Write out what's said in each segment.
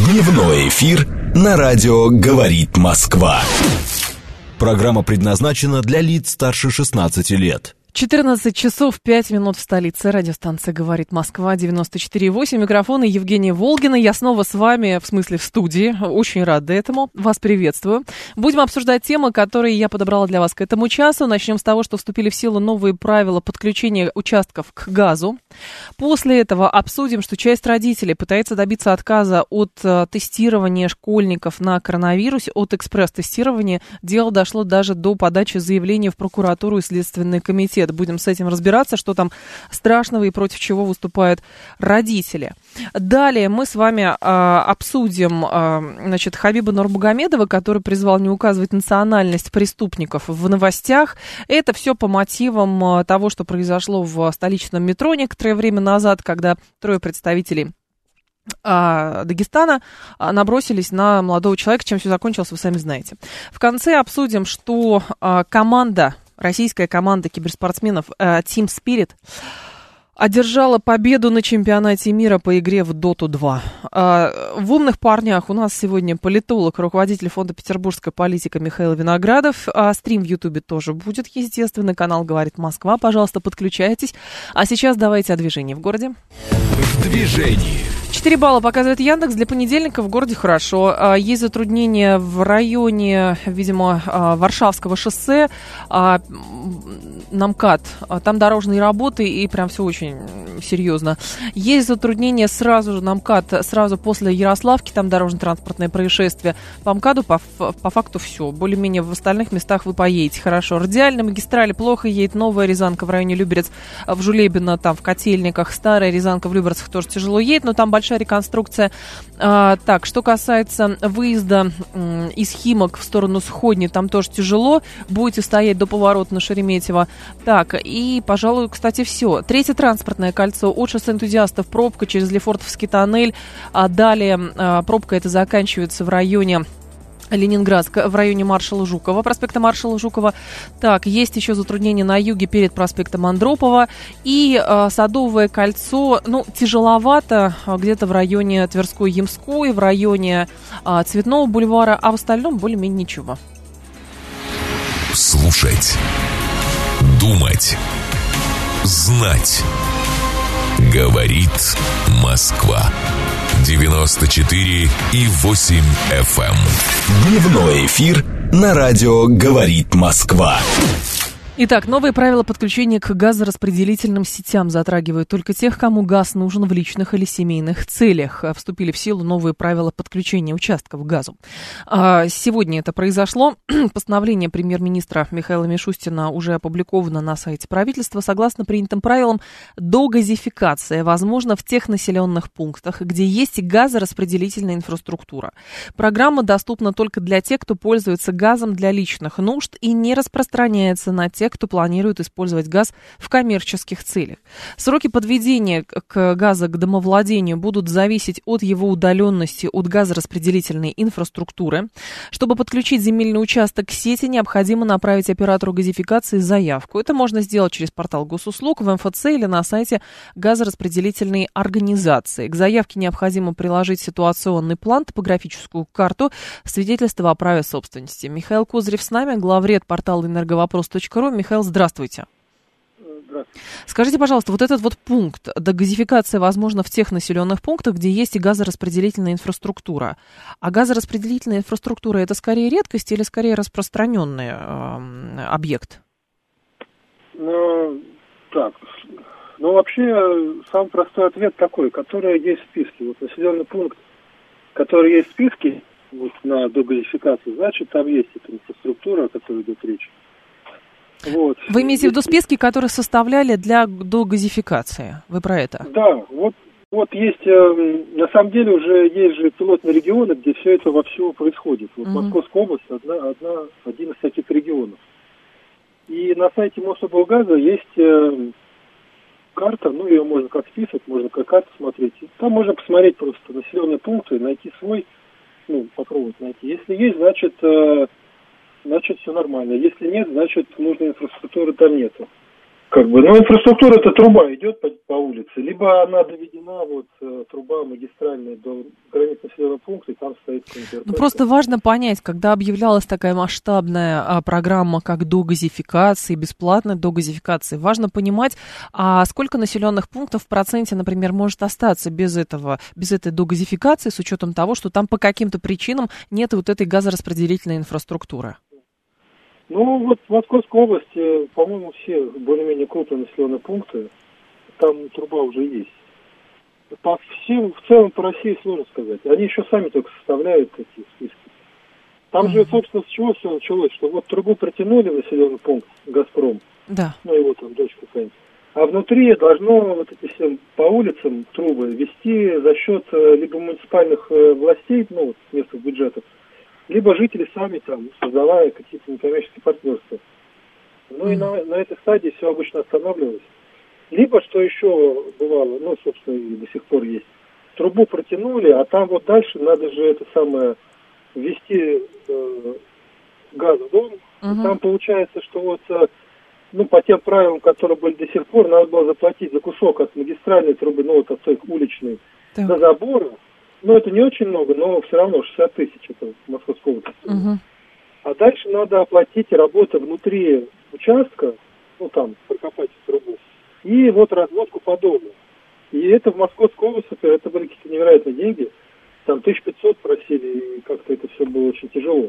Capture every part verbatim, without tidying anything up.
Дневной эфир на радио «Говорит Москва». Программа предназначена для лиц старше шестнадцати лет. четырнадцать часов пять минут в столице. Радиостанция «Говорит Москва», девяносто четыре и восемь. Микрофон и Евгения Волгина. Я снова с вами, в смысле в студии. Очень рада этому. Вас приветствую. Будем обсуждать темы, которые я подобрала для вас к этому часу. Начнем с того, что вступили в силу новые правила подключения участков к газу. После этого обсудим, что часть родителей пытается добиться отказа от э, тестирования школьников на коронавирус, от экспресс-тестирования. Дело дошло даже до подачи заявления в прокуратуру и Следственный комитет. Будем с этим разбираться, что там страшного и против чего выступают родители. Далее мы с вами э, обсудим э, значит, Хабиба Нурмагомедова, который призвал не указывать национальность преступников в новостях. Это все по мотивам э, того, что произошло в столичном метро некоторое время назад, когда трое представителей э, Дагестана э, набросились на молодого человека. Чем все закончилось, вы сами знаете. В конце обсудим, что э, команда Российская команда киберспортсменов э, Team Spirit одержала победу на чемпионате мира по игре в Доту два. Э, в «Умных парнях» у нас сегодня политолог, руководитель фонда «Петербургская политика» Михаил Виноградов. А стрим в Ютубе тоже будет, естественно. Канал «Говорит Москва». Пожалуйста, подключайтесь. А сейчас давайте о движении в городе. В движении. четыре балла показывает Яндекс. Для понедельника в городе хорошо. Есть затруднения в районе, видимо, Варшавского шоссе. Намкат. Там дорожные работы, и прям все очень серьезно. Есть затруднения сразу же, Намкат, сразу после Ярославки, там дорожно-транспортное происшествие. По МКАДу по, по факту все. Более-менее в остальных местах вы поедете хорошо. Радиальная магистраль плохо едет. Новая Рязанка в районе Люберец, в Жулебино, там в Котельниках. Старая Рязанка в Люберцах тоже тяжело едет, но там большая реконструкция. А, так, что касается выезда м, из Химок в сторону Сходни, там тоже тяжело. Будете стоять до поворота на Шереметьево. Так, и, пожалуй, кстати, все. Третье транспортное кольцо от шоссе Энтузиастов, пробка через Лефортовский тоннель. А далее а, пробка эта заканчивается в районе Ленинградск, в районе маршала Жукова, проспекта маршала Жукова. Так, есть еще затруднения на юге перед проспектом Андропова. И э, Садовое кольцо, ну, тяжеловато, где-то в районе Тверской-Ямской, в районе э, Цветного бульвара, а в остальном более-менее ничего. Слушать, думать, знать. Говорит Москва. девяносто четыре и восемь эф эм. Дневной эфир на радио «Говорит Москва». Итак, новые правила подключения к газораспределительным сетям затрагивают только тех, кому газ нужен в личных или семейных целях. Вступили в силу новые правила подключения участков к газу. Сегодня это произошло. Постановление премьер-министра Михаила Мишустина уже опубликовано на сайте правительства. Согласно принятым правилам, догазификация возможна в тех населенных пунктах, где есть газораспределительная инфраструктура. Программа доступна только для тех, кто пользуется газом для личных нужд и не распространяется на тех, кто планирует использовать газ в коммерческих целях. Сроки подведения к газа к домовладению будут зависеть от его удаленности от газораспределительной инфраструктуры. Чтобы подключить земельный участок к сети, необходимо направить оператору газификации заявку. Это можно сделать через портал госуслуг, в эм эф цэ или на сайте газораспределительной организации. К заявке необходимо приложить ситуационный план, топографическую карту, свидетельство о праве собственности. Михаил Козырев с нами, главред портала энерговопрос точка ру. Михаил, здравствуйте. Здравствуйте. Скажите, пожалуйста, вот этот вот пункт, догазификация возможна в тех населенных пунктах, где есть и газораспределительная инфраструктура. А газораспределительная инфраструктура — это скорее редкость или скорее распространенный э, объект? Ну, так, ну вообще самый простой ответ такой, который есть в списке. Вот населенный пункт, который есть в списке вот, на догазификацию, значит, там есть эта инфраструктура, о которой идет речь. Вот. Вы имеете в виду списки, которые составляли для догазификации? Вы про это? Да, вот, вот есть, э, на самом деле уже есть же пилотные регионы, где все это вовсю происходит. Вот угу. Московская область одна, одна, один из таких регионов. И на сайте Мособлгаза есть э, карта, ну ее можно как список, можно как карту смотреть. Там можно посмотреть просто населенные пункты, найти свой, ну, попробовать найти. Если есть, значит... Э, значит, все нормально. Если нет, значит, нужной инфраструктуры там нету. Как бы, ну, инфраструктура, это труба идет по, по улице, либо она доведена, вот, труба магистральная до границ населенного пункта, и там стоит конвертер. Ну, просто важно понять, когда объявлялась такая масштабная а, программа, как догазификации, бесплатной догазификации, важно понимать, а сколько населенных пунктов в проценте, например, может остаться без этого, без этой догазификации, с учетом того, что там по каким-то причинам нет вот этой газораспределительной инфраструктуры. Ну, вот в Московской области, по-моему, все более-менее крупные населенные пункты, там труба уже есть. По всем, в целом по России сложно сказать. Они еще сами только составляют эти списки. Там mm-hmm. же, собственно, с чего все началось, что вот трубу протянули в населенный пункт «Газпром», да. ну, его там дочь какая-нибудь, а внутри должно вот эти все по улицам трубы вести за счет либо муниципальных властей, ну, вот, местных бюджетов, либо жители сами там, создавая какие-то некоммерческие партнерства. Ну mm-hmm. и на, на этой стадии все обычно останавливалось. Либо, что еще бывало, ну, собственно, и до сих пор есть, трубу протянули, а там вот дальше надо же это самое, ввести э, газ в дом. Mm-hmm. И там получается, что вот, э, ну, по тем правилам, которые были до сих пор, надо было заплатить за кусок от магистральной трубы, ну, вот от той уличной, так. до забора. Ну, это не очень много, но все равно шестьдесят тысяч, это в Московской области. Uh-huh. А дальше надо оплатить работы внутри участка, ну, там, прокопать трубу, и вот разводку по дому. И это в Московской области, это были какие-то невероятные деньги, там тысяча пятьсот просили, и как-то это все было очень тяжело.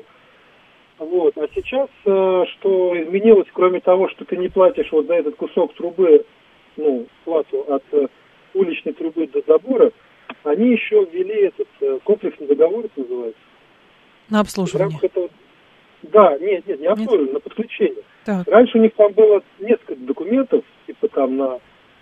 Вот, а сейчас, что изменилось, кроме того, что ты не платишь вот за этот кусок трубы, ну, плату от уличной трубы до забора, они еще ввели этот э, комплексный договор, это называется. На обслуживание. Этого... Да, нет, нет, не обслуживание, нет? На подключение. Так. Раньше у них там было несколько документов, типа там на,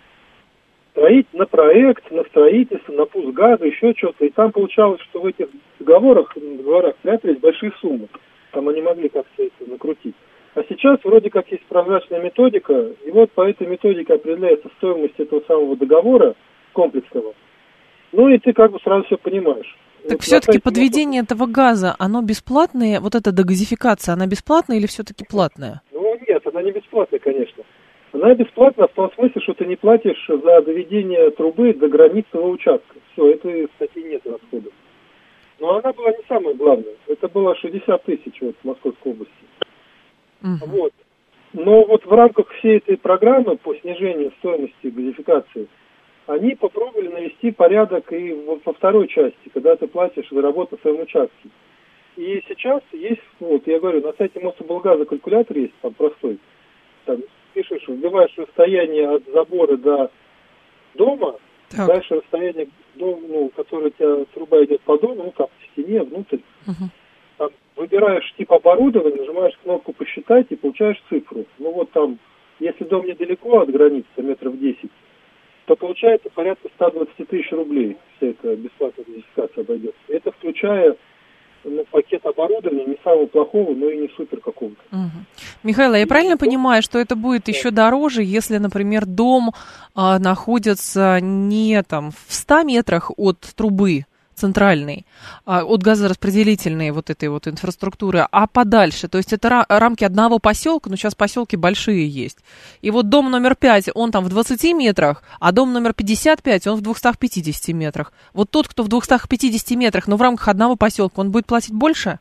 строить, на проект, на строительство, на пуск газа, еще что-то. И там получалось, что в этих договорах, договорах прятались большие суммы. Там они могли как-то это накрутить. А сейчас вроде как есть прозрачная методика, и вот по этой методике определяется стоимость этого самого договора комплексного. Ну и ты как бы сразу все понимаешь. Так вот все-таки сайте подведение этого газа, оно бесплатное? Вот эта догазификация, она бесплатная или все-таки платная? Ну нет, она не бесплатная, конечно. Она бесплатная в том смысле, что ты не платишь за доведение трубы до границ своего участка. Все, этой статьи нет расходов. Но она была не самая главная. Это было шестьдесят тысяч вот, в Московской области. Угу. Вот. Но вот в рамках всей этой программы по снижению стоимости газификации они попробовали навести порядок и во второй части, когда ты платишь за работу на своем участке. И сейчас есть, вот я говорю, на сайте Мособлгаза калькулятор есть, там простой. Там пишешь, вбиваешь расстояние от забора до дома, так. Дальше расстояние, ну, которое у тебя труба идет по дому, ну, там, в стене, внутрь. Угу. Там выбираешь тип оборудования, нажимаешь кнопку «Посчитать» и получаешь цифру. Ну, вот там, если дом недалеко от границы, метров десять, то получается порядка сто двадцать тысяч рублей вся эта бесплатная газификация обойдется. Это включая ну, пакет оборудования не самого плохого, но и не супер какого-то. Угу. Михаил, я правильно понимаю, что это будет еще дороже, если, например, дом а, находится не там в ста метрах от трубы центральной, а, от газораспределительной вот этой вот инфраструктуры, а подальше, то есть это ра- рамки одного поселка, но сейчас поселки большие есть. И вот дом номер пять, он там в двадцати метрах, а дом номер пятьдесят пять, он в двухстах пятидесяти метрах. Вот тот, кто в двухстах пятидесяти метрах, но в рамках одного поселка, он будет платить больше?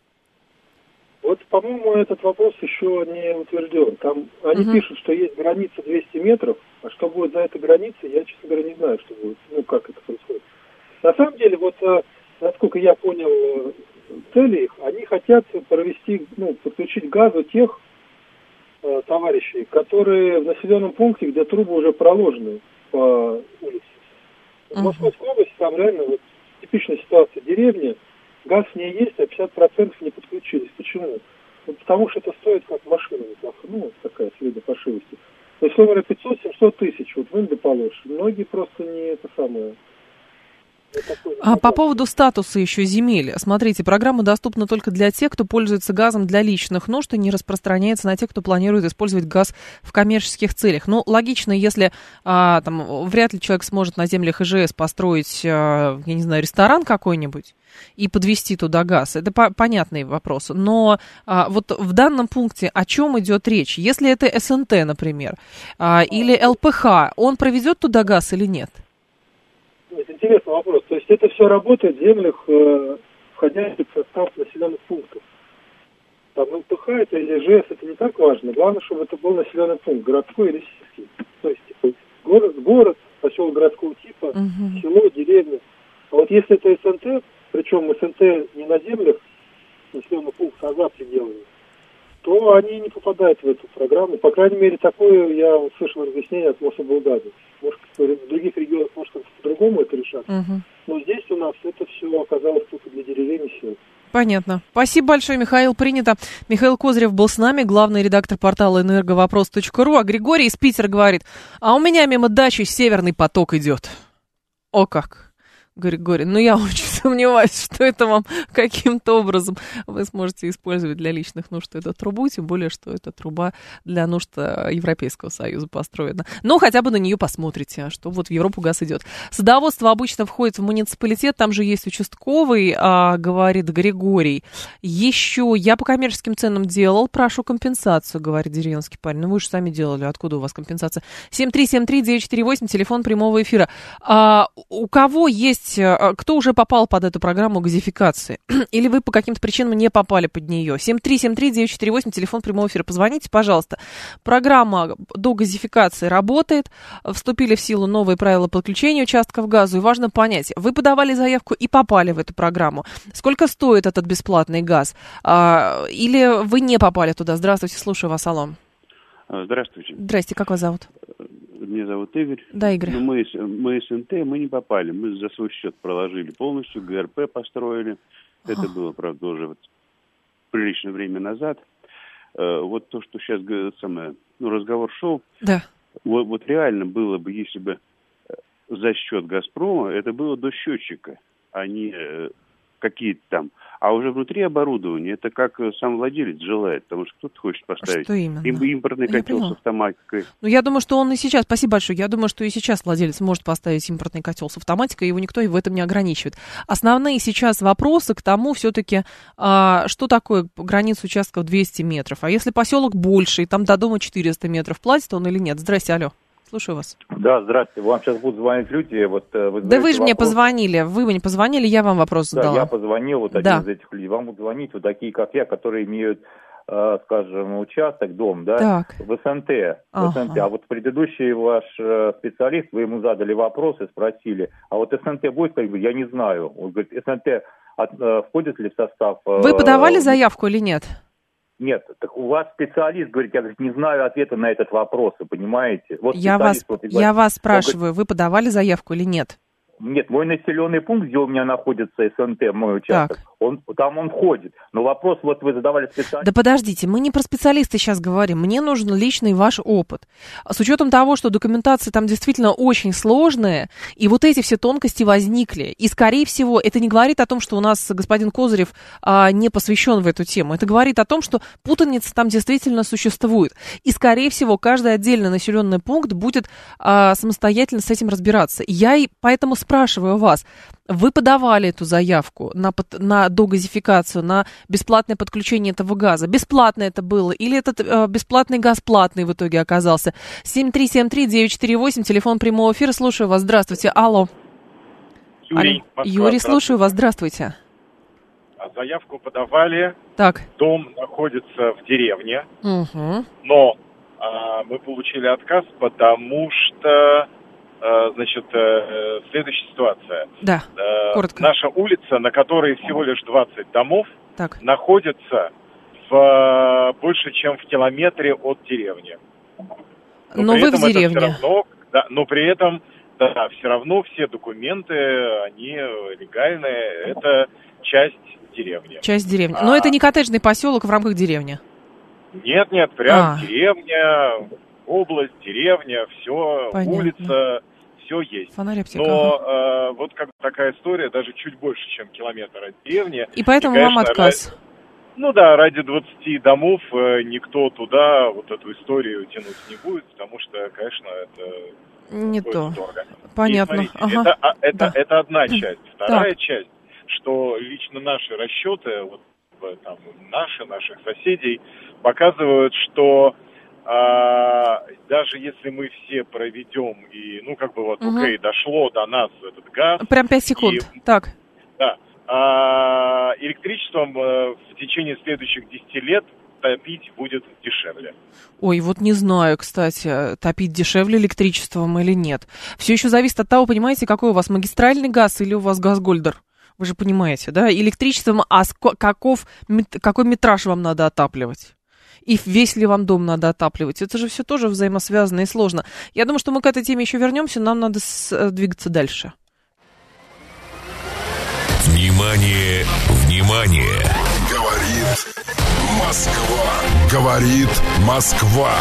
Вот, по-моему, этот вопрос еще не утвержден. Там они угу. пишут, что есть граница двести метров, а что будет за этой границей, я, честно говоря, не знаю, что будет, ну, как это происходит. На самом деле, вот, насколько я понял цели их, они хотят провести, ну, подключить к газу тех э, товарищей, которые в населенном пункте, где трубы уже проложены по улице. В uh-huh. Московской области там реально вот типичная ситуация. Деревня, газ в ней есть, а пятьдесят процентов не подключились. Почему? Ну, потому что это стоит как машина, ну, такая средняя пошивости. То есть, говоря, пятьсот-семьсот тысяч, вот вынь да положь. Многие просто не это самое... А по поводу статуса еще земель. Смотрите, программа доступна только для тех, кто пользуется газом для личных нужд и не распространяется на тех, кто планирует использовать газ в коммерческих целях. Ну, логично, если а, там, вряд ли человек сможет на землях ИЖС построить, а, я не знаю, ресторан какой-нибудь и подвести туда газ. Это по- понятный вопрос. Но а, вот в данном пункте о чем идет речь? Если это СНТ, например, а, или ЛПХ, он проведет туда газ или нет? Это интересный вопрос. То есть это все работает в землях, э, входящих в состав населенных пунктов. Там ЛПХ это или ИЖС, это не так важно. Главное, чтобы это был населенный пункт, городской или сельский. То есть типа, город, город, поселок городского типа, угу. село, деревня. А вот если это СНТ, причем СНТ не на землях населенных пунктов, а за пределами, то они не попадают в эту программу. По крайней мере, такое я услышал разъяснение от Мособлгаза. Может, в других регионах, может, по-другому это решат. Угу. Но здесь у нас это все оказалось только для деревень и сел. Понятно. Спасибо большое, Михаил, принято. Михаил Козырев был с нами, главный редактор портала энерговопрос точка ру. А Григорий из Питера говорит, а у меня мимо дачи Северный поток идет. О как! Григорий, ну я очень сомневаюсь, что это вам каким-то образом вы сможете использовать для личных нужд эту трубу, тем более, что эта труба для нужд Европейского Союза построена. Но хотя бы на нее посмотрите, что вот в Европу газ идет. Садоводство обычно входит в муниципалитет, там же есть участковый, а, говорит Григорий. Еще я по коммерческим ценам делал, прошу компенсацию, говорит деревенский парень. Ну вы же сами делали, откуда у вас компенсация? семь три семь три девять четыре восемь, телефон прямого эфира. А, у кого есть кто уже попал под эту программу газификации? Или вы по каким-то причинам не попали под нее? семь три семь три девять четыре восемь, телефон прямого эфира. Позвоните, пожалуйста. Программа до газификации работает. Вступили в силу новые правила подключения участков к газу. И важно понять, вы подавали заявку и попали в эту программу. Сколько стоит этот бесплатный газ? Или вы не попали туда? Здравствуйте, слушаю вас, алло. Здравствуйте. Здрасте, как вас зовут? Меня зовут Игорь. Да, Игорь. Но мы, мы СНТ, мы не попали. Мы за свой счет проложили полностью, ГРП построили. А. Это было, правда, уже вот приличное время назад. Вот то, что сейчас самое, ну, разговор шел. Да. Вот, вот реально было бы, если бы за счет «Газпрома», это было до счетчика, а не какие-то там. А уже внутри оборудования, это как сам владелец желает, потому что кто-то хочет поставить что именно? Им, импортный я котел поняла. с автоматикой. Ну, я думаю, что он и сейчас, спасибо большое, я думаю, что и сейчас владелец может поставить импортный котел с автоматикой, его никто и в этом не ограничивает. Основные сейчас вопросы к тому все-таки, а, что такое граница участков двести метров, а если поселок больше, и там до дома четыреста метров, платит он или нет? Здрасте, алло. Слушаю вас. Да, здравствуйте. Вам сейчас будут звонить люди. Вот, вы да вы же вопрос. мне позвонили. Вы мне позвонили, я вам вопрос задала. Да, я позвонил, вот один да. из этих людей. Вам будут звонить вот такие, как я, которые имеют, э, скажем, участок, дом, да, так. в СНТ. Ага. В СНТ. А вот предыдущий ваш э, специалист, вы ему задали вопросы, спросили, а вот СНТ будет, как бы, я не знаю. Он говорит, СНТ от, э, входит ли в состав... Э, вы подавали заявку или нет? Нет, так у вас специалист, говорит, я говорит, не знаю ответа на этот вопрос, вы понимаете? Вот я вас, вот, говорит, я вас спрашиваю, говорит, вы подавали заявку или нет? Нет, мой населенный пункт, где у меня находится СНТ, мой участок, он, там он входит. Но вопрос, вот вы задавали специалисту. Да подождите, мы не про специалиста сейчас говорим. Мне нужен личный ваш опыт. С учетом того, что документация там действительно очень сложная, и вот эти все тонкости возникли. И, скорее всего, это не говорит о том, что у нас господин Козырев а, не посвящен в эту тему. Это говорит о том, что путаница там действительно существует. И, скорее всего, каждый отдельный населенный пункт будет а, самостоятельно с этим разбираться. Я и поэтому спрашиваю вас, вы подавали эту заявку на, на догазификацию, на бесплатное подключение этого газа? Бесплатно это было? Или этот э, бесплатный газ платный в итоге оказался? семь три семь три девять четыре восемь, телефон прямого эфира. Слушаю вас. Здравствуйте. Алло. Юрий, Алло. Юрий, слушаю вас. Здравствуйте. Заявку подавали. Так. Дом находится в деревне. Угу. Но а, мы получили отказ, потому что... Значит, следующая ситуация. Да, коротко. Наша улица, на которой всего лишь двадцать домов, так. находится в больше, чем в километре от деревни. Но, но вы в деревне. Равно, да, но при этом, да, все равно все документы, они легальные, это часть деревни. Часть деревни. А... Но это не коттеджный поселок в рамках деревни? Нет, нет, прям а. деревня, область, деревня, все, понятно. Улица... все есть. Фонарь, аптека, Но ага. э, вот как такая история, даже чуть больше, чем километр от деревни. И поэтому и, конечно, вам отказ. Ради, ну да, ради двадцати домов э, никто туда вот эту историю тянуть не будет, потому что, конечно, это не то. Дорого. Понятно. И, смотрите, ага. это, это, да. это одна часть. Вторая так. часть, что лично наши расчеты, вот, там, наши, наших соседей, показывают, что а, даже если мы все проведем, и, ну, как бы вот, угу. окей, дошло до нас этот газ. Прям пять секунд, и, так. Да. А, электричеством в течение следующих десяти лет топить будет дешевле. Ой, вот не знаю, кстати, топить дешевле электричеством или нет. Все еще зависит от того, понимаете, какой у вас магистральный газ или у вас газгольдер. Вы же понимаете, да? Электричеством, а каков, какой метраж вам надо отапливать? И весь ли вам дом надо отапливать? Это же все тоже взаимосвязано и сложно. Я думаю, что мы к этой теме еще вернемся, нам надо двигаться дальше. Внимание, внимание! Говорит Москва. Говорит Москва.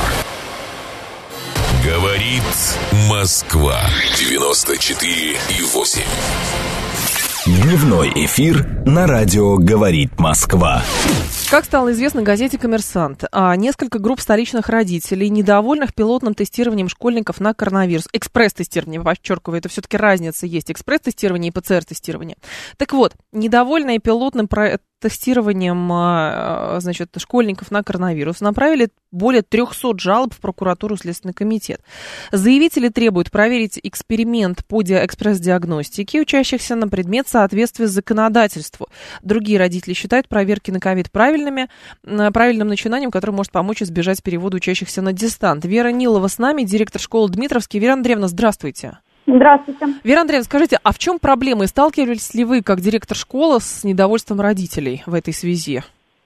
Говорит Москва. девяносто четыре и восемь. Дневной эфир на радио «Говорит Москва». Как стало известно газете «Коммерсант», несколько групп столичных родителей, недовольных пилотным тестированием школьников на коронавирус. Экспресс-тестирование, подчеркиваю, это все-таки разница есть. Экспресс-тестирование и ПЦР-тестирование. Так вот, недовольные пилотным тестированием, значит, школьников на коронавирус направили более трехсот жалоб в прокуратуру, Следственный комитет. Заявители требуют проверить эксперимент по экспресс-диагностике учащихся на предмет соответствия законодательству. Другие родители считают проверки на ковид правильными, правильным начинанием, которое может помочь избежать перевода учащихся на дистант. Вера Нилова с нами, директор школы Дмитровский. Вера Андреевна, здравствуйте. Здравствуйте. Вера Андреевна, скажите, а в чем проблема? И сталкивались ли вы, как директор школы, с недовольством родителей в этой связи?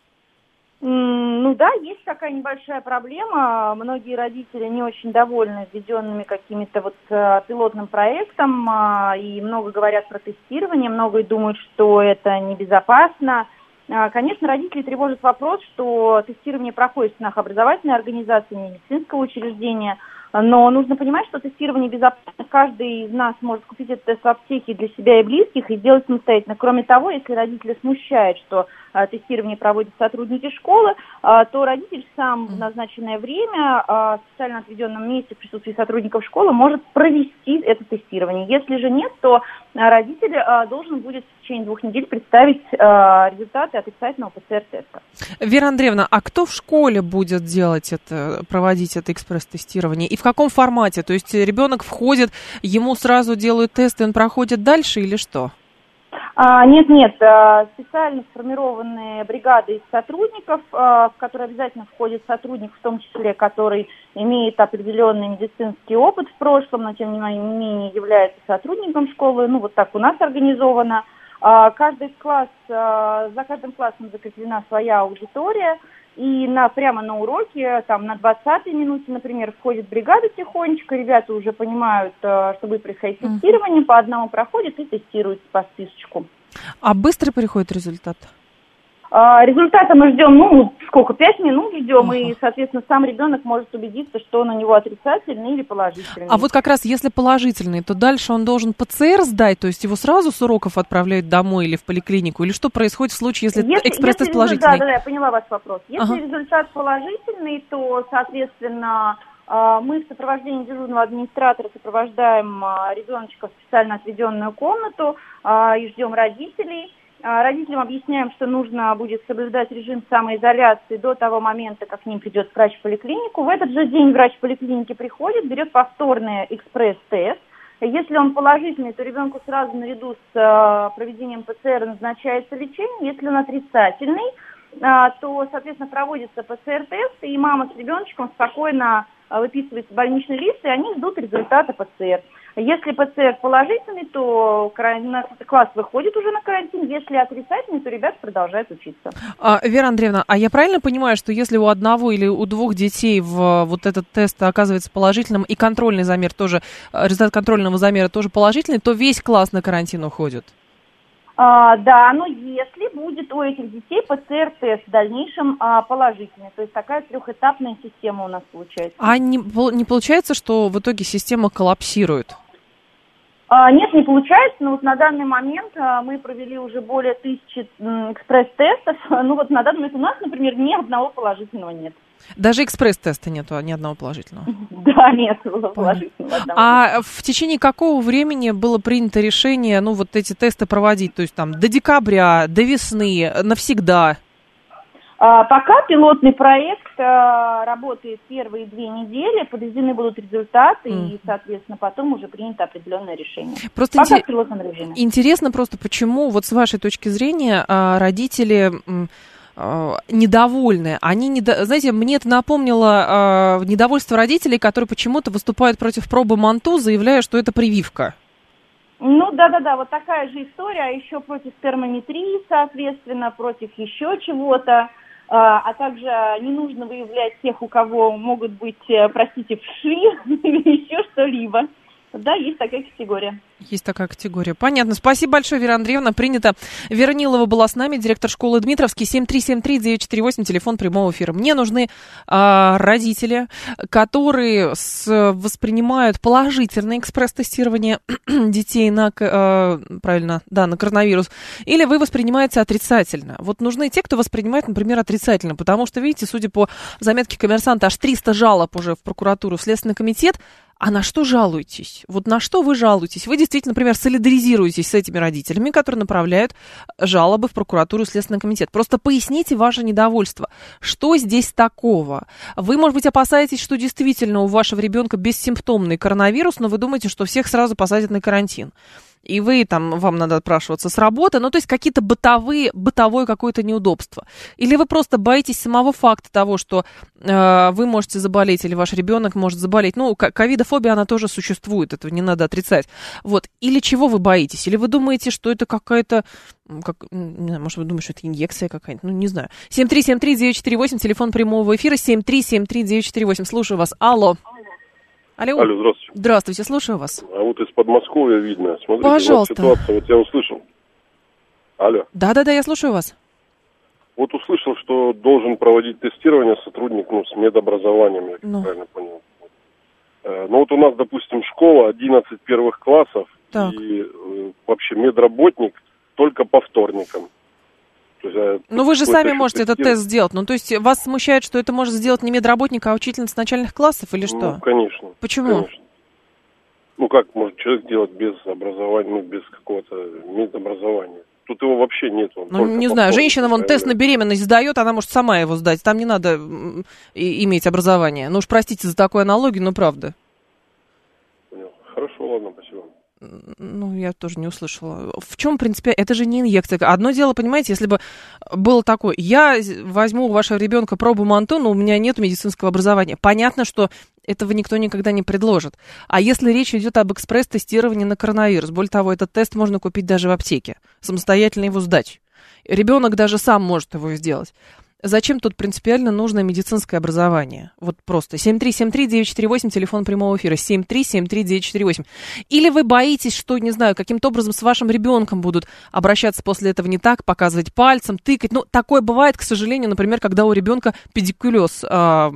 Ну да, есть такая небольшая проблема. Многие родители не очень довольны введенными какими-то вот пилотным проектом и много говорят про тестирование, много думают, что это небезопасно. Конечно, родители тревожит вопрос, что тестирование проходит в стенах образовательной организации, медицинского учреждения, но нужно понимать, что тестирование безопасно. Каждый из нас может купить этот тест в аптеке для себя и близких и сделать самостоятельно. Кроме того, если родители смущает, что а, тестирование проводят сотрудники школы, а, то родитель сам в назначенное время а, в специально отведенном месте в присутствии сотрудников школы может провести это тестирование. Если же нет, то а, родитель а, должен будет в течение двух недель представить а, результаты отрицательного ПЦР-теста. Вера Андреевна, а кто в школе будет делать это, проводить это экспресс-тестирование? И в каком формате? То есть ребенок входит, ему сразу делают тест, и он проходит дальше или что? А, нет, нет, а, специально сформированные бригады из сотрудников, а, в которые обязательно входит сотрудник, в том числе, который имеет определенный медицинский опыт в прошлом, но тем не менее является сотрудником школы. Ну, вот так у нас организовано. А, каждый класс, а, за каждым классом закреплена своя аудитория. И на, прямо на уроке, там, на двадцатой минуте, например, входит бригада тихонечко, ребята уже понимают, что будет происходить тестирование, mm-hmm. по одному проходит и тестируется по списочку. А быстро приходит результат? А, результата мы ждем, ну, сколько, пять минут ждем, uh-huh. и, соответственно, сам ребенок может убедиться, что он у него отрицательный или положительный. А вот как раз, если положительный, то дальше он должен ПЦР сдать, то есть его сразу с уроков отправляют домой или в поликлинику, или что происходит в случае, если, если экспресс-тест положительный? Да, да, я поняла ваш вопрос. Если uh-huh. результат положительный, то, соответственно, мы в сопровождении дежурного администратора сопровождаем ребеночка в специально отведенную комнату и ждем родителей. Родителям объясняем, что нужно будет соблюдать режим самоизоляции до того момента, как к ним придет врач в поликлинику. В этот же день врач в поликлинике приходит, берет повторный экспресс-тест. Если он положительный, то ребенку сразу наряду с проведением ПЦР назначается лечение. Если он отрицательный, то, соответственно, проводится ПЦР-тест, и мама с ребеночком спокойно выписывается больничный лист, и они ждут результата ПЦР. Если ПЦР положительный, то класс выходит уже на карантин. Если отрицательный, то ребята продолжают учиться. А, Вера Андреевна, а я правильно понимаю, что если у одного или у двух детей в, вот этот тест оказывается положительным, и контрольный замер тоже, результат контрольного замера тоже положительный, то весь класс на карантин уходит? А, да, но если будет у этих детей ПЦР-тест в дальнейшем а, положительный, то есть такая трехэтапная система у нас получается. А не, не получается, что в итоге система коллапсирует? А, нет, не получается, но вот на данный момент а, мы провели уже более тысячи м, экспресс-тестов. Ну вот на данный момент у нас, например, ни одного положительного нет. Даже экспресс-теста нету, ни одного положительного? Да, нет положительного. А в течение какого времени было принято решение, ну, вот эти тесты проводить? То есть там до декабря, до весны, навсегда? А, пока пилотный проект а, работает первые две недели, подведены будут результаты, mm. и, соответственно, потом уже принято определенное решение. Просто пока интер... в пилотном режиме. Интересно просто, почему, вот с вашей точки зрения, родители недовольны. Они, недо... знаете, мне это напомнило недовольство родителей, которые почему-то выступают против пробы МАНТУ, заявляя, что это прививка. Ну, да-да-да, вот такая же история, а еще против спермометрии, соответственно, против еще чего-то. А также не нужно выявлять тех, у кого могут быть, простите, вши или еще что-либо. Да, есть такая категория. Есть такая категория. Понятно. Спасибо большое, Вера Андреевна. Принято. Вера Нилова была с нами, директор школы Дмитровский. семь три семь три девять четыре восемь, телефон прямого эфира. Мне нужны а, родители, которые с, воспринимают положительное экспресс-тестирование детей на, а, правильно, да, на коронавирус, или вы воспринимаете отрицательно. Вот нужны те, кто воспринимает, например, отрицательно, потому что, видите, судя по заметке «Коммерсанта», аж триста жалоб уже в прокуратуру, в Следственный комитет. А на что жалуетесь? Вот на что вы жалуетесь? Вы действительно, например, солидаризируетесь с этими родителями, которые направляют жалобы в прокуратуру и Следственный комитет. Просто поясните ваше недовольство. Что здесь такого? Вы, может быть, опасаетесь, что действительно у вашего ребенка бессимптомный коронавирус, но вы думаете, что всех сразу посадят на карантин. И вы там, вам надо отпрашиваться с работы, ну, то есть какие-то бытовые, бытовое какое-то неудобство. Или вы просто боитесь самого факта того, что э, вы можете заболеть, или ваш ребенок может заболеть. Ну, ковидофобия, она тоже существует, этого не надо отрицать. Вот. Или чего вы боитесь? Или вы думаете, что это какая-то, как, не знаю, может, вы думаете, что это инъекция какая-то, ну, не знаю. семь три семь три девять четыре восемь, телефон прямого эфира, семь три семь три девять четыре восемь. Слушаю вас. Алло. Алло. Алло, здравствуйте. Здравствуйте, слушаю вас. А вот из Подмосковья видно. Смотрите, пожалуйста. Вот ситуация, вот я услышал. Алло. Да-да-да, я слушаю вас. Вот услышал, что должен проводить тестирование сотрудник, ну, с медобразованием, я ну. правильно понял. Ну вот у нас, допустим, школа, одиннадцать первых классов, так. и э, вообще медработник только по вторникам. Ну вы же сами можете этот тест сделать. Ну то есть вас смущает, что это может сделать не медработник, а учительница начальных классов или что? Ну, конечно. Почему? Конечно. Ну как может человек делать без образования, ну без какого-то медобразования? Тут его вообще нет. Ну не знаю, женщина вон тест на беременность сдает, она может сама его сдать. Там не надо иметь образование. Ну уж простите за такую аналогию, но правда. Понял. Хорошо, ладно, спасибо. Ну, я тоже не услышала. В чем, в принципе, это же не инъекция. Одно дело, понимаете, если бы было такое, я возьму у вашего ребенка пробу МАНТУ, но у меня нет медицинского образования. Понятно, что этого никто никогда не предложит. А если речь идет об экспресс-тестировании на коронавирус, более того, этот тест можно купить даже в аптеке, самостоятельно его сдать. Ребенок даже сам может его сделать. Зачем тут принципиально нужно медицинское образование? Вот просто. семь три семь три девять четыре восемь, телефон прямого эфира. семь три семь три девять четыре восемь. Или вы боитесь, что, не знаю, каким-то образом с вашим ребенком будут обращаться после этого не так, показывать пальцем, тыкать. Ну, такое бывает, к сожалению, например, когда у ребенка педикулез а,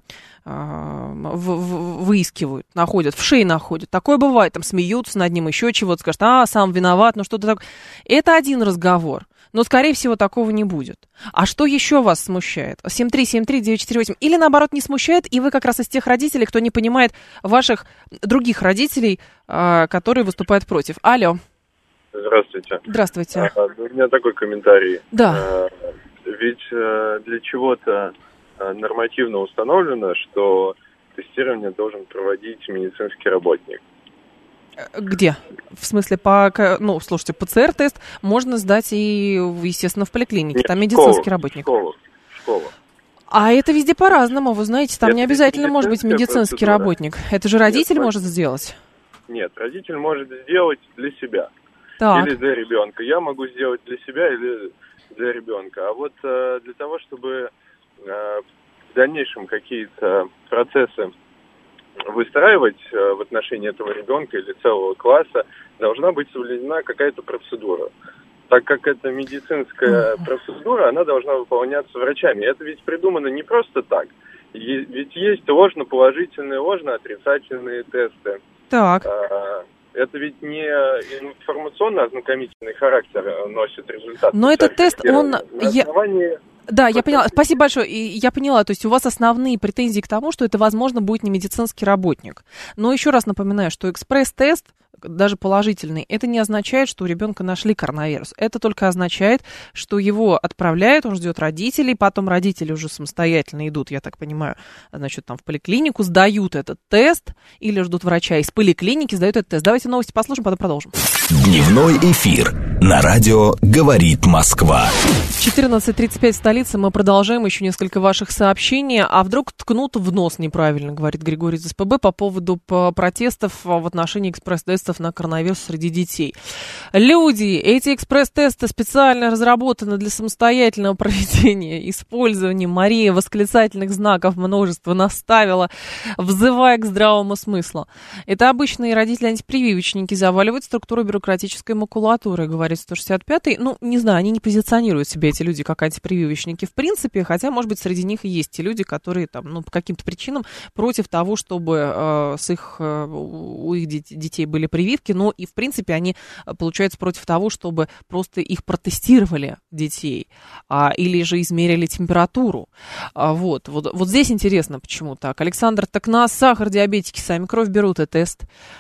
а, в, в, выискивают, находят, в шее находят. Такое бывает, там смеются над ним, еще чего-то, скажут, а, сам виноват, ну что-то такое. Это один разговор. Но, скорее всего, такого не будет. А что еще вас смущает? семь три семь три девять четыре восемь. Или, наоборот, не смущает, и вы как раз из тех родителей, кто не понимает ваших других родителей, которые выступают против. Алло. Здравствуйте. Здравствуйте. А, у меня такой комментарий. Да. А, ведь а, для чего-то а, нормативно установлено, что тестирование должен проводить медицинский работник. Где? В смысле, по, ну, слушайте, ПЦР-тест можно сдать и, естественно, в поликлинике. Нет, там медицинский школа, работник. Школа, школа. А это везде по-разному, вы знаете, там это не обязательно может быть медицинский процедура. работник. Это же родитель Нет, может сделать. Нет, родитель может сделать для себя. Так. Или для ребенка. Я могу сделать для себя или для ребенка. А вот э, для того, чтобы э, в дальнейшем какие-то процессы выстраивать э, в отношении этого ребенка или целого класса, должна быть соблюдена какая-то процедура. Так как это медицинская процедура, она должна выполняться врачами. Это ведь придумано не просто так. Е- ведь есть ложноположительные, ложноотрицательные тесты. Так. А, это ведь не информационно-ознакомительный характер носит результат. Но этот тест, он... На основании... Да, я поняла. Спасибо большое. И я поняла, то есть у вас основные претензии к тому, что это, возможно, будет не медицинский работник. Но еще раз напоминаю, что экспресс-тест, даже положительный, это не означает, что у ребенка нашли коронавирус. Это только означает, что его отправляют, он ждет родителей, потом родители уже самостоятельно идут, я так понимаю, значит, там в поликлинику, сдают этот тест или ждут врача из поликлиники, сдают этот тест. Давайте новости послушаем, потом продолжим. Дневной эфир на радио «Говорит Москва». четырнадцать тридцать пять, столица. Мы продолжаем, еще несколько ваших сообщений. А вдруг ткнут в нос неправильно, говорит Григорий из СПБ по поводу протестов в отношении экспресс-тестов на коронавирус среди детей. Люди, эти экспресс-тесты специально разработаны для самостоятельного проведения, использования. Мария восклицательных знаков множество наставила, взывая к здравому смыслу. Это обычные родители-антипрививочники заваливают структуру бюрократической макулатуры, говорит сто шестьдесят пятый. Ну, не знаю, они не позиционируют себя, эти люди, как антипрививочники в принципе, хотя, может быть, среди них и есть те люди, которые там, ну, по каким-то причинам против того, чтобы э, с их, э, у их детей были прививки, но и, в принципе, они, получается, против того, чтобы просто их протестировали, детей, а, или же измерили температуру. А, вот, вот, вот здесь интересно, почему так. Александр, так на сахар диабетики сами кровь берут и тест.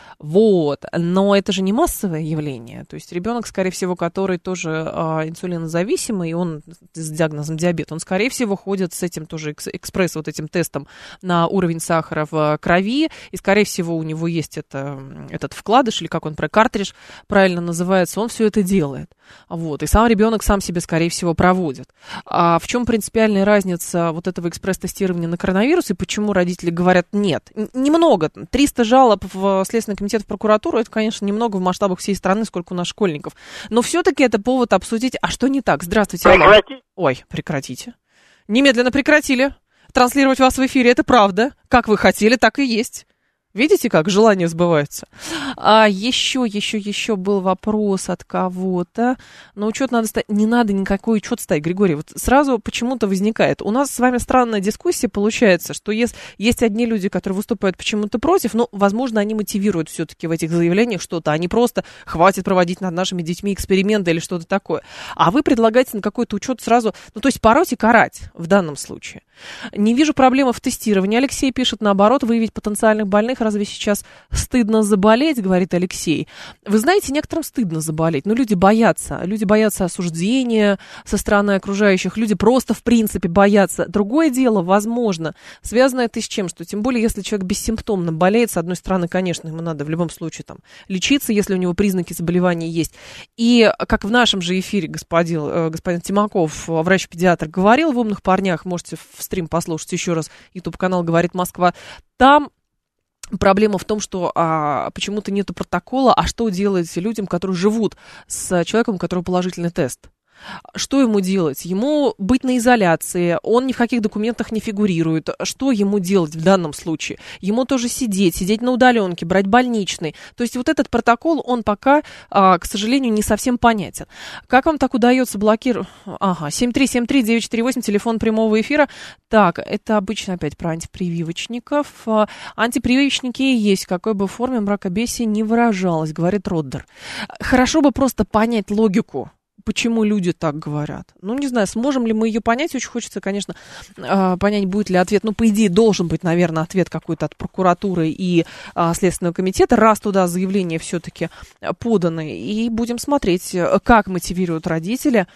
Вот, но это же не массовое явление, то есть ребенок, скорее всего, который тоже а, инсулинозависимый, он с диагнозом диабет, он, скорее всего, ходит с этим тоже экспресс, вот этим тестом на уровень сахара в крови, и, скорее всего, у него есть это, этот вкладыш, или как он, про картридж правильно называется, он все это делает, вот, и сам ребенок сам себе, скорее всего, проводит. А в чем принципиальная разница вот этого экспресс-тестирования на коронавирус, и почему родители говорят нет? Немного, триста жалоб в Следственный комитет в прокуратуру, это, конечно, немного в масштабах всей страны, сколько у нас школьников. Но все-таки это повод обсудить, а что не так? Здравствуйте. Прекрати. Ой, прекратите. Немедленно прекратили. Транслировать вас в эфире, это правда. Как вы хотели, так и есть. Видите, как желание сбывается? А еще, еще, еще был вопрос от кого-то. Но учет надо ставить. Не надо никакой учет ставить, Григорий. Вот сразу почему-то возникает. У нас с вами странная дискуссия получается, что есть, есть одни люди, которые выступают почему-то против, но, возможно, они мотивируют все-таки в этих заявлениях что-то. Они просто хватит проводить над нашими детьми эксперименты или что-то такое. А вы предлагаете на какой-то учет сразу, ну, то есть пороть и карать в данном случае. Не вижу проблемы в тестировании. Алексей пишет, наоборот, выявить потенциальных больных. Разве сейчас стыдно заболеть, говорит Алексей. Вы знаете, некоторым стыдно заболеть, но люди боятся. Люди боятся осуждения со стороны окружающих. Люди просто, в принципе, боятся. Другое дело, возможно, связано это с чем? Что тем более, если человек бессимптомно болеет, с одной стороны, конечно, ему надо в любом случае там лечиться, если у него признаки заболевания есть. И, как в нашем же эфире господин, господин Тимаков, врач-педиатр, говорил в «Умных парнях», можете в стрим послушать еще раз, YouTube-канал «Говорит Москва», там проблема в том, что а, почему-то нету протокола, а что делать людям, которые живут с человеком, у которого положительный тест? Что ему делать? Ему быть на изоляции, он ни в каких документах не фигурирует. Что ему делать в данном случае? Ему тоже сидеть, сидеть на удаленке, брать больничный. То есть вот этот протокол, он пока, а, к сожалению, не совсем понятен. Как вам так удается блокировать? Ага, семь три семь три девять четыре восемь, телефон прямого эфира. Так, это обычно опять про антипрививочников. Антипрививочники есть, в какой бы форме мракобесие не выражалось, говорит Роддер. Хорошо бы просто понять логику. Почему люди так говорят? Ну, не знаю, сможем ли мы ее понять? Очень хочется, конечно, понять, будет ли ответ. Ну, по идее, должен быть, наверное, ответ какой-то от прокуратуры и Следственного комитета, раз туда заявления все-таки поданы. И будем смотреть, как мотивируют родители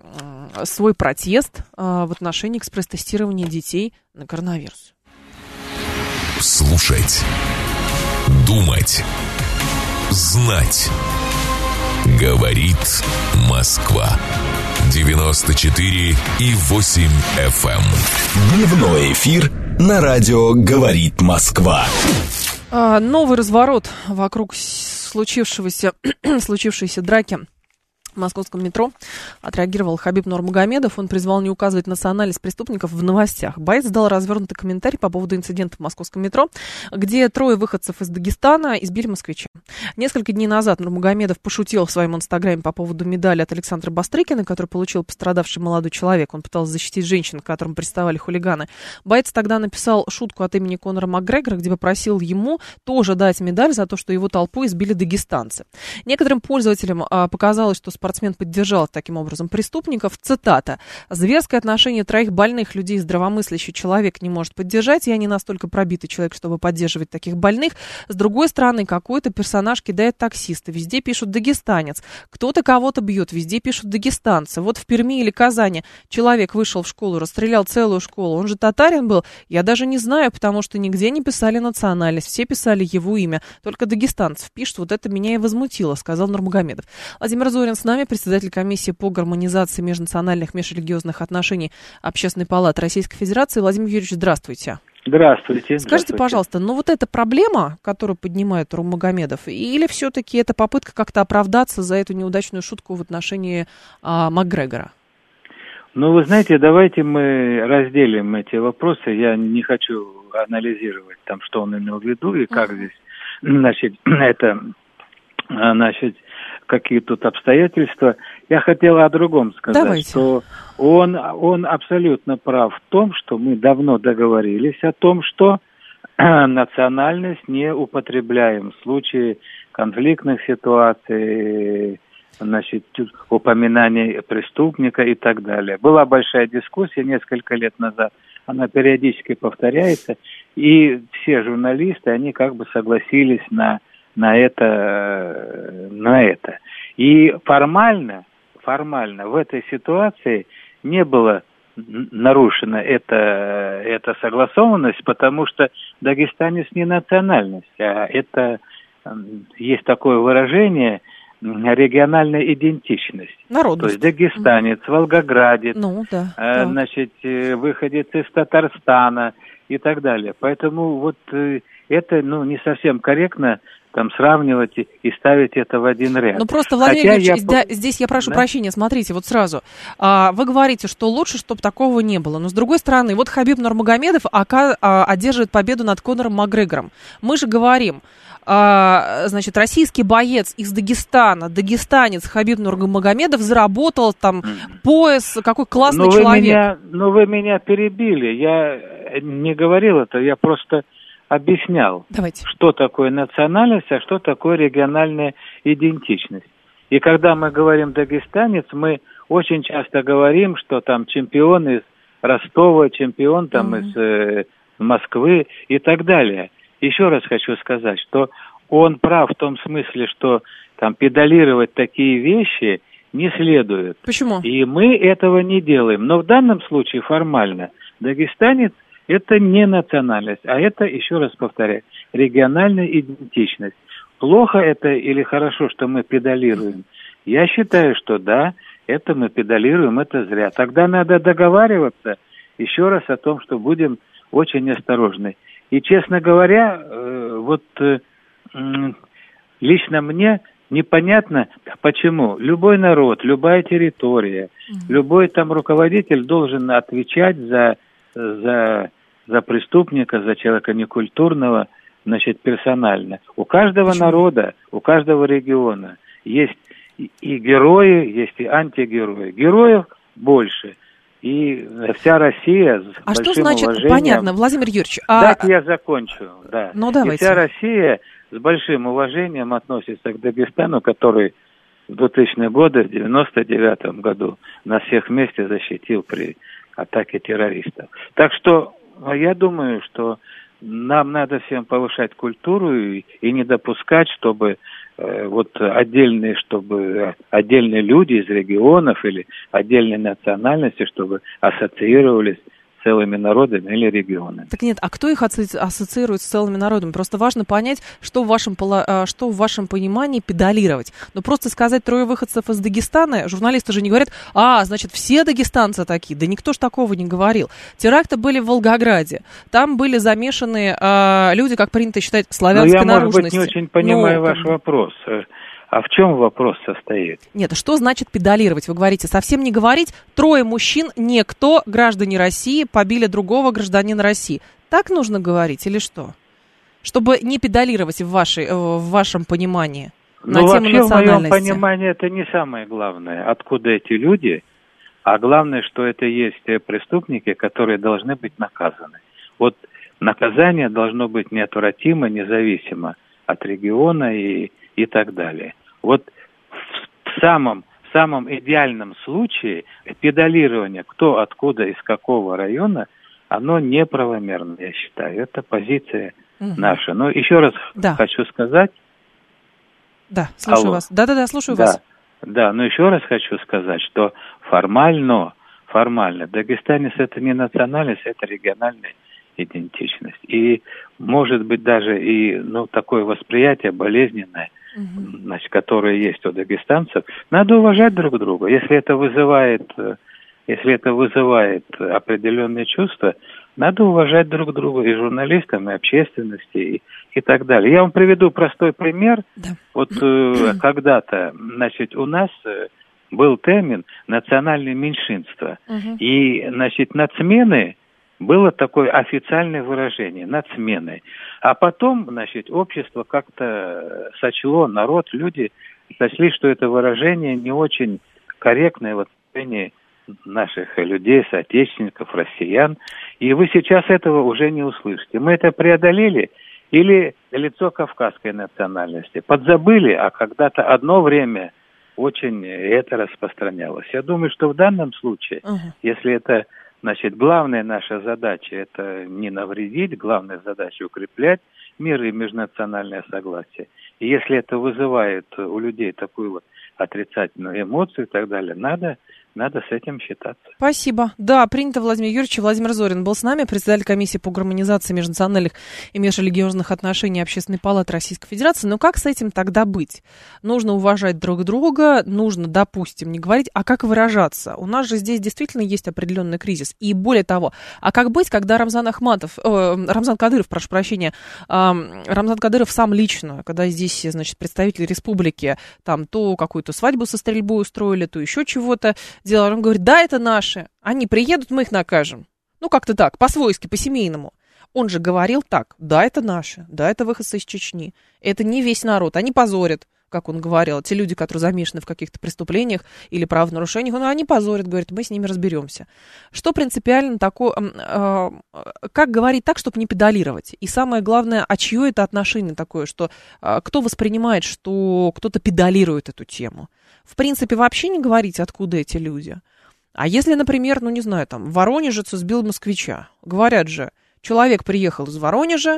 свой протест в отношении экспресс-тестирования детей на коронавирус. Слушать, думать, знать. Говорит Москва. девяносто четыре и восемь эф эм. Дневной эфир на радио «Говорит Москва». А, новый разворот вокруг случившегося, случившейся драки В московском метро отреагировал Хабиб Нурмагомедов. Он призвал не указывать национальность преступников в новостях. Боец дал развернутый комментарий по поводу инцидента в московском метро, где трое выходцев из Дагестана избили москвича. Несколько дней назад Нурмагомедов пошутил в своем инстаграме по поводу медали от Александра Бастрыкина, которую получил пострадавший молодой человек. Он пытался защитить женщин, к которым приставали хулиганы. Боец тогда написал шутку от имени Конора Макгрегора, где попросил ему тоже дать медаль за то, что его толпу избили дагестанцы. Некоторым пользователям а, показалось, что спортсмен поддержал таким образом преступников. Цитата. «Зверское отношение троих больных людей здравомыслящий человек не может поддержать. Я не настолько пробитый человек, чтобы поддерживать таких больных. С другой стороны, какой-то персонаж кидает таксиста. Везде пишут дагестанец. Кто-то кого-то бьет. Везде пишут дагестанцы. Вот в Перми или Казани человек вышел в школу, расстрелял целую школу. Он же татарин был? Я даже не знаю, потому что нигде не писали национальность. Все писали его имя. Только дагестанцев пишут. Вот это меня и возмутило», сказал Нурмагомедов. Владимир Зорин с нами, председатель комиссии по гармонизации межнациональных межрелигиозных отношений Общественной палаты Российской Федерации. Владимир Юрьевич, здравствуйте. Здравствуйте. Скажите, здравствуйте. пожалуйста, ну вот эта проблема, которую поднимает Нурмагомедов, или все-таки это попытка как-то оправдаться за эту неудачную шутку в отношении а, Макгрегора? Ну, вы знаете, давайте мы разделим эти вопросы. Я не хочу анализировать, там, что он имел в виду и как uh-huh. здесь, значит, это, значит, какие тут обстоятельства. Я хотел о другом сказать, Давайте. что он, он абсолютно прав в том, что мы давно договорились о том, что национальность не употребляем в случае конфликтных ситуаций, значит, упоминания преступника и так далее. Была большая дискуссия несколько лет назад, она периодически повторяется, и все журналисты, они как бы согласились на на это, на это. И формально, формально в этой ситуации не было нарушена эта, эта согласованность, потому что дагестанец не национальность, а это, есть такое выражение, региональная идентичность. Народность. То есть дагестанец, волгоградец, ну, да, э, да. значит, выходец из Татарстана и так далее. Поэтому вот это, ну, не совсем корректно там сравнивать и, и ставить это в один ряд. Ну просто, Владимир Юрьевич, я... да, здесь я прошу да? прощения, смотрите, вот сразу. А, вы говорите, что лучше, чтобы такого не было. Но с другой стороны, вот Хабиб Нурмагомедов ока, а, одерживает победу над Конором Макгрегором. Мы же говорим, а, значит, российский боец из Дагестана, дагестанец Хабиб Нурмагомедов заработал там пояс, какой классный но человек. Вы меня, но вы меня перебили. Я не говорил это, я просто... объяснял, Давайте. что такое национальность, а что такое региональная идентичность. И когда мы говорим дагестанец, мы очень часто говорим, что там чемпион из Ростова, чемпион там mm-hmm. из э, Москвы и так далее. Еще раз хочу сказать, что он прав в том смысле, что там педалировать такие вещи не следует. Почему? И мы этого не делаем. Но в данном случае формально дагестанец это не национальность, а это, еще раз повторяю, региональная идентичность. Плохо это или хорошо, что мы педалируем? Я считаю, что да, это мы педалируем, это зря. Тогда надо договариваться еще раз о том, что будем очень осторожны. И, честно говоря, вот лично мне непонятно, почему. Любой народ, любая территория, любой там руководитель должен отвечать за... за за преступника, за человека некультурного, значит, персонально. У каждого Почему? народа, у каждого региона есть и, и герои, есть и антигерои. Героев больше. И вся Россия с а большим что значит, уважением... понятно, Владимир Юрьевич... А... Дайте я закончу, да. Ну, давайте. И вся Россия с большим уважением относится к Дагестану, который в двухтысячные годы, в девяносто девятом году нас всех вместе защитил при атаке террористов. Так что я думаю, что нам надо всем повышать культуру и, и не допускать, чтобы э, вот отдельные, чтобы отдельные люди из регионов или отдельные национальности, чтобы ассоциировались с целыми народами или регионами. Так нет, а кто их ассоциирует с целыми народами? Просто важно понять, что в вашем, что в вашем понимании педалировать. Но просто сказать трое выходцев из Дагестана, журналисты же не говорят, а, значит, все дагестанцы такие. Да никто ж такого не говорил. Теракты были в Волгограде. Там были замешаны э, люди, как принято считать, славянской наружности. Но я, может быть, не очень понимаю ну, ваш как... вопрос. А в чем вопрос состоит? Нет, что значит педалировать? Вы говорите, совсем не говорить, трое мужчин, никто, граждане России, побили другого гражданина России. Так нужно говорить или что? Чтобы не педалировать в, вашей, в вашем понимании на ну, тему вообще, национальности. в моем понимании это не самое главное. Откуда эти люди? А главное, что это есть преступники, которые должны быть наказаны. Вот наказание должно быть неотвратимо, независимо от региона и, и так далее. Вот в самом, в самом идеальном случае педалирование, кто, откуда, из какого района, оно неправомерно, я считаю. Это позиция угу. наша. Но еще раз да. хочу сказать... Да, слушаю Алло. вас. Да-да-да, слушаю да. вас. Да, но еще раз хочу сказать, что формально, формально дагестанец это не национальность, это региональная идентичность. И может быть даже и ну, такое восприятие болезненное, угу. значит, которое есть у дагестанцев. Надо уважать друг друга. Если это вызывает, если это вызывает определенные чувства, надо уважать друг друга и журналистам, и общественности, и, и так далее. Я вам приведу простой пример. Да. Вот э, когда-то, значит, у нас был термин «национальное меньшинство». Угу. И, значит, нацмены было такое официальное выражение «нацмены». А потом, значит, общество как-то сочло, народ, люди сочли, что это выражение не очень корректное в отношении наших людей, соотечественников, россиян. И вы сейчас этого уже не услышите. Мы это преодолели или лицо кавказской национальности? Подзабыли, а когда-то одно время очень это распространялось. Я думаю, что в данном случае, uh-huh. если это, значит, главная наша задача, это не навредить, главная задача укреплять мир и межнациональное согласие. И если это вызывает у людей такую вот отрицательную эмоцию и так далее, надо... Надо с этим считаться. Спасибо. Да, принято, Владимир Юрьевич. Владимир Зорин был с нами, председатель комиссии по гармонизации межнациональных и межрелигиозных отношений Общественной палаты Российской Федерации. Но как с этим тогда быть? Нужно уважать друг друга, нужно, допустим, не говорить, а как выражаться? У нас же здесь действительно есть определенный кризис. И более того, а как быть, когда Рамзан Ахматов, э, Рамзан Кадыров, прошу прощения, э, Рамзан Кадыров сам лично, когда здесь, значит, представители республики, там то какую-то свадьбу со стрельбой устроили, то еще чего-то, дело, он говорит, да, это наши, они приедут, мы их накажем. Ну, как-то так, по-свойски, по-семейному. Он же говорил так, да, это наши, да, это выходцы из Чечни, это не весь народ, они позорят, как он говорил, те люди, которые замешаны в каких-то преступлениях или правонарушениях, ну, они позорят, говорит, мы с ними разберемся. Что принципиально такое, э, э, как говорить так, чтобы не педалировать? И самое главное, а чье это отношение такое, что э, кто воспринимает, что кто-то педалирует эту тему? В принципе, вообще не говорить, откуда эти люди. А если, например, ну, не знаю, там, воронежец избил москвича, говорят же, человек приехал из Воронежа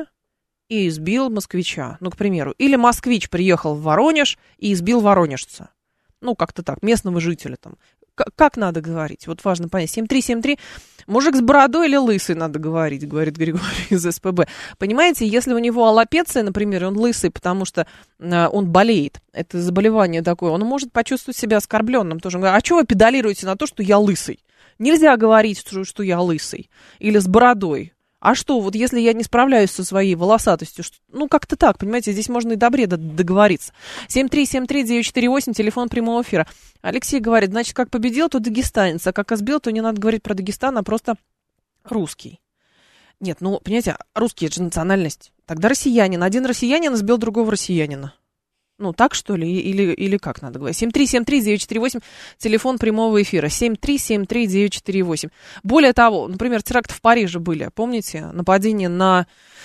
и избил москвича, ну, к примеру. Или москвич приехал в Воронеж и избил воронежца. Ну, как-то так, местного жителя там. К- как надо говорить? Вот важно понять. семь три семь три. Мужик с бородой или лысый надо говорить, говорит Григорий из СПБ. Понимаете, если у него аллопеция, например, и он лысый, потому что э, он болеет, это заболевание такое, он может почувствовать себя оскорбленным тоже. Он говорит, а что вы педалируете на то, что я лысый? Нельзя говорить, что, что я лысый. Или с бородой. А что, вот если я не справляюсь со своей волосатостью, что, ну, как-то так, понимаете, здесь можно и до бреда договориться. семь три семь три девять четыре восемь, телефон прямого эфира. Алексей говорит, значит, как победил, то дагестанец, а как избил, то не надо говорить про Дагестан, а просто русский. Нет, ну, понимаете, русский — это же национальность. Тогда россиянин. Один россиянин избил другого россиянина. Ну, так, что ли, или, или как надо говорить? семь три семь три девять четыре восемь, телефон прямого эфира, семь три семь три девять четыре восемь. Более того, например, теракты в Париже были, помните? Нападение на,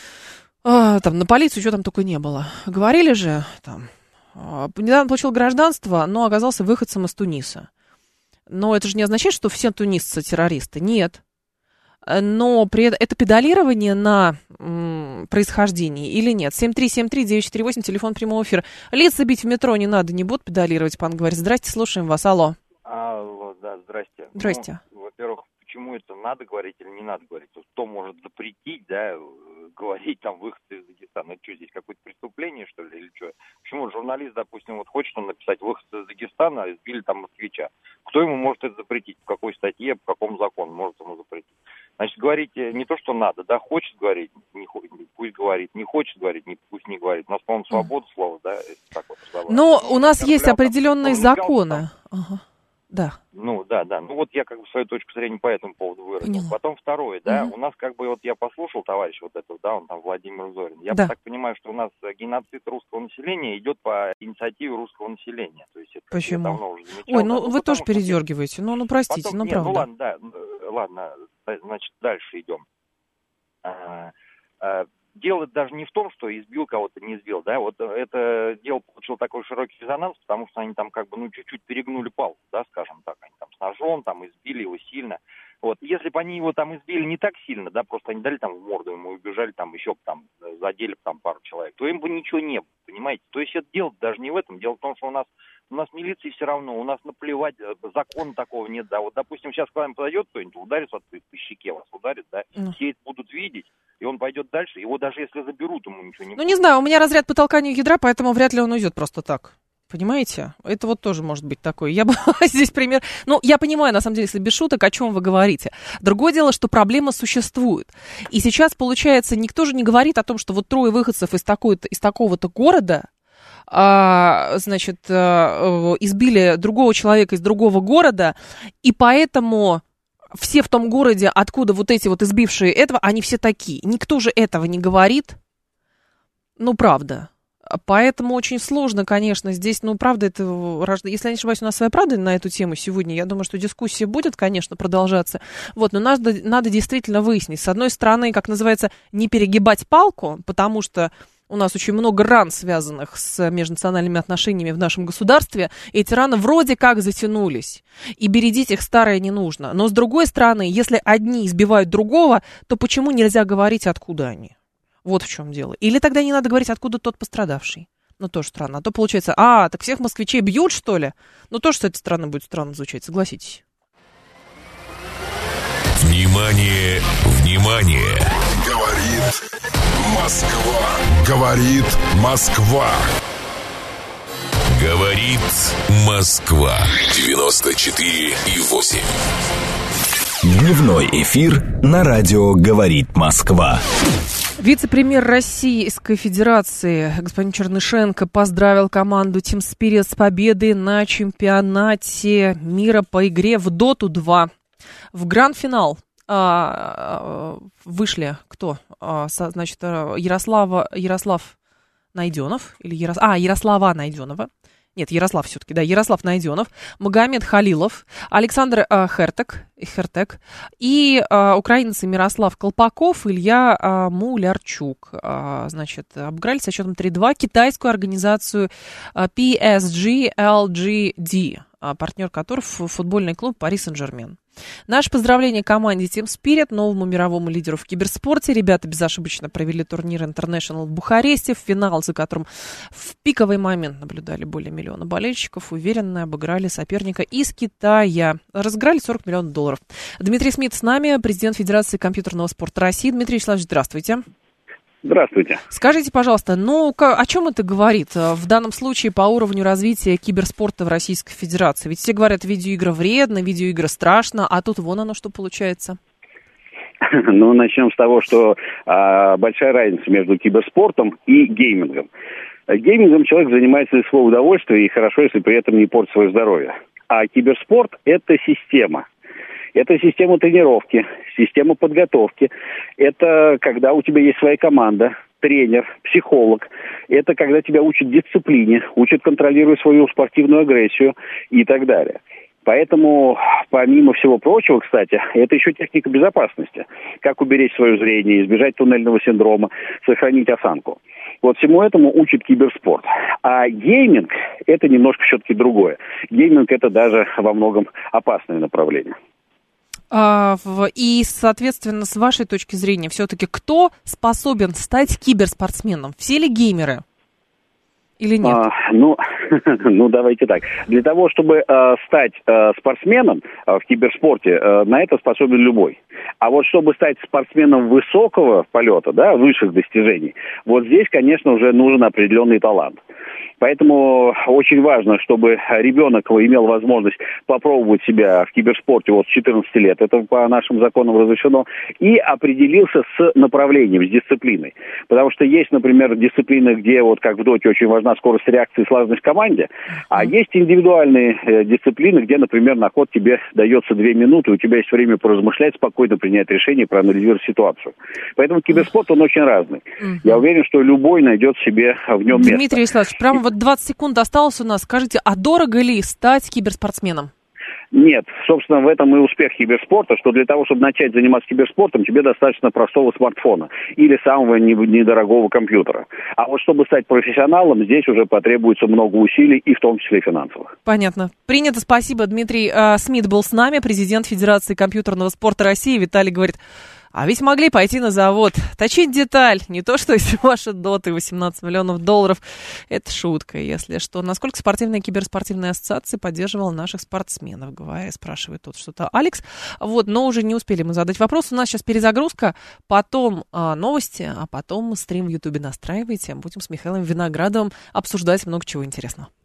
а, там, на полицию, что там только не было. Говорили же, там, а, недавно получил гражданство, но оказался выходцем из Туниса. Но это же не означает, что все тунисцы террористы. Нет. Но при этом это педалирование на м, происхождении или нет? семь три семь три девять четыре восемь, телефон прямого эфира. Лица бить в метро не надо, не будут педалировать, пан говорит. Здрасте, слушаем вас. Алло. Алло, да, здрасте. Здрасте. Ну, во-первых, почему это надо говорить или не надо говорить? Кто может запретить, да, говорить там выходцы из Дагестана? Это что, здесь какое-то преступление, что ли, или что? Почему журналист, допустим, вот хочет он написать выходцы из Дагестана, избили там москвича? Кто ему может это запретить? По какой статье, по какому закону может ему запретить? Значит, говорить не то, что надо, да, хочет говорить, не, пусть говорит, не хочет говорить, не, пусть не говорит. У нас, по-моему, свобода слова, да, так вот разговаривать. Но у нас есть определенные законы. Ага. Да. Ну, да, да. Ну, вот я как бы свою точку зрения по этому поводу выразил. Поняла. Потом второе, да, угу. у нас как бы, вот я послушал товарища вот этого, да, он там Владимир Зорин. Я да. так понимаю, что у нас геноцид русского населения идет по инициативе русского населения. То есть это почему? Давно уже замечал. Ой, ну да, вы тоже передергиваете. Ну, ну простите, потом, ну нет, правда. Ну, ладно, да, ладно, значит, дальше идем. А, а, дело даже не в том, что избил кого-то, не избил, да, вот это дело получило такой широкий резонанс, потому что они там как бы, ну, чуть-чуть перегнули палку, да, скажем так, они там с ножом, там, избили его сильно, вот, если бы они его там избили не так сильно, да, просто они дали там в морду ему и убежали там еще там, задели там пару человек, то им бы ничего не было, понимаете, то есть это дело даже не в этом, дело в том, что у нас У нас милиции все равно, у нас наплевать, закона такого нет, да. Вот, допустим, сейчас к вам подойдет кто-нибудь, ударит вас по щеке, вас ударит, да, mm. все это будут видеть, и он пойдет дальше, его даже если заберут, ему ничего не будет. Ну, не знаю, у меня разряд по толканию ядра, поэтому вряд ли он уйдет просто так. Понимаете? Это вот тоже может быть такое. Я бы здесь пример... Ну, я понимаю, на самом деле, если без шуток, о чем вы говорите. Другое дело, что проблема существует. И сейчас, получается, никто же не говорит о том, что вот трое выходцев из, такой-то, из такого-то города... А, значит, избили другого человека из другого города, и поэтому все в том городе, откуда вот эти вот избившие этого, они все такие. Никто же этого не говорит. Ну, правда. Поэтому очень сложно, конечно, здесь, ну, правда, это, если я не ошибаюсь, у нас своя правда на эту тему сегодня. Я думаю, что дискуссия будет, конечно, продолжаться. Вот, но надо, надо действительно выяснить. С одной стороны, как называется, не перегибать палку, потому что у нас очень много ран, связанных с межнациональными отношениями в нашем государстве. И эти раны вроде как затянулись. И бередить их старое не нужно. Но с другой стороны, если одни избивают другого, то почему нельзя говорить, откуда они? Вот в чем дело. Или тогда не надо говорить, откуда тот пострадавший. Ну, тоже странно. А то получается, а, так всех москвичей бьют, что ли? Ну, тоже с этой стороны будет странно звучать, согласитесь. Внимание, внимание! Говорит Москва. Говорит Москва. Говорит Москва. девяносто четыре и восемь. Дневной эфир на радио «Говорит Москва». Вице-премьер Российской Федерации господин Чернышенко поздравил команду Team Spirit с победой на чемпионате мира по игре в Доту два. В гранд-финал а, вышли кто? А, значит, Ярослава, Ярослав Найденов или Ярос... А, Ярослава Найденова. Нет, Ярослав все-таки, да, Ярослав Найденов, Магомед Халилов, Александр э, Хертек, Хертек и э, украинцы Мирослав Колпаков, Илья э, Мулярчук. Э, значит, обыграли со счетом три-два китайскую организацию э, пи эс джи эл джи ди, э, партнер которых футбольный клуб Пари Сен-Жермен. Наше поздравление команде Team Spirit, новому мировому лидеру в киберспорте. Ребята безошибочно провели турнир International в Бухаресте, в финал, за которым в пиковый момент наблюдали более миллиона болельщиков. Уверенно обыграли соперника из Китая. Разыграли сорок миллионов долларов. Дмитрий Смит с нами, президент Федерации компьютерного спорта России. Дмитрий Вячеславович, здравствуйте. Здравствуйте. Скажите, пожалуйста, ну о чем это говорит в данном случае по уровню развития киберспорта в Российской Федерации? Ведь все говорят, видеоигры вредно, видеоигры страшно, а тут вон оно что получается. Ну, начнем с того, что а, большая разница между киберспортом и геймингом. Геймингом человек занимается для своего удовольствия, и хорошо, если при этом не портит свое здоровье. А киберспорт – это система. Это система тренировки, система подготовки. Это когда у тебя есть своя команда, тренер, психолог. Это когда тебя учат дисциплине, учат контролировать свою спортивную агрессию и так далее. Поэтому, помимо всего прочего, кстати, это еще техника безопасности. Как уберечь свое зрение, избежать туннельного синдрома, сохранить осанку. Вот всему этому учит киберспорт. А гейминг – это немножко все-таки другое. Гейминг – это даже во многом опасное направление. И, соответственно, с вашей точки зрения, все-таки кто способен стать киберспортсменом? Все ли геймеры? Или нет? А, ну, ну, давайте так. Для того, чтобы э, стать э, спортсменом э, в киберспорте, э, на это способен любой. А вот чтобы стать спортсменом высокого полета, да, высших достижений, вот здесь, конечно, уже нужен определенный талант. Поэтому очень важно, чтобы ребенок имел возможность попробовать себя в киберспорте вот с четырнадцати лет, это по нашим законам разрешено, и определился с направлением, с дисциплиной. Потому что есть, например, дисциплины, где вот как в доте очень важна скорость реакции и слаженность в команде, а есть индивидуальные э, дисциплины, где, например, на ход тебе дается две минуты, у тебя есть время поразмышлять, спокойно принять решение, проанализировать ситуацию. Поэтому киберспорт, он очень разный. Mm-hmm. Я уверен, что любой найдет себе в нем место. Дмитрий Вячеславович, прямо вот двадцать секунд осталось у нас. Скажите, а дорого ли стать киберспортсменом? Нет, собственно, в этом и успех киберспорта, что для того, чтобы начать заниматься киберспортом, тебе достаточно простого смартфона или самого недорогого компьютера. А вот чтобы стать профессионалом, здесь уже потребуется много усилий, и в том числе финансовых. Понятно. Принято, спасибо. Дмитрий э, Смит был с нами, президент Федерации компьютерного спорта России. Виталий говорит... А ведь могли пойти на завод, точить деталь, не то что если ваши доты восемнадцать миллионов долларов. Это шутка, если что. Насколько спортивная и киберспортивная ассоциация поддерживала наших спортсменов? Говоря, спрашивает тут что-то Алекс. Вот, но уже не успели мы задать вопрос. У нас сейчас перезагрузка, потом а, новости, а потом стрим в Ютубе настраивайте. Будем с Михаилом Виноградовым обсуждать много чего интересного.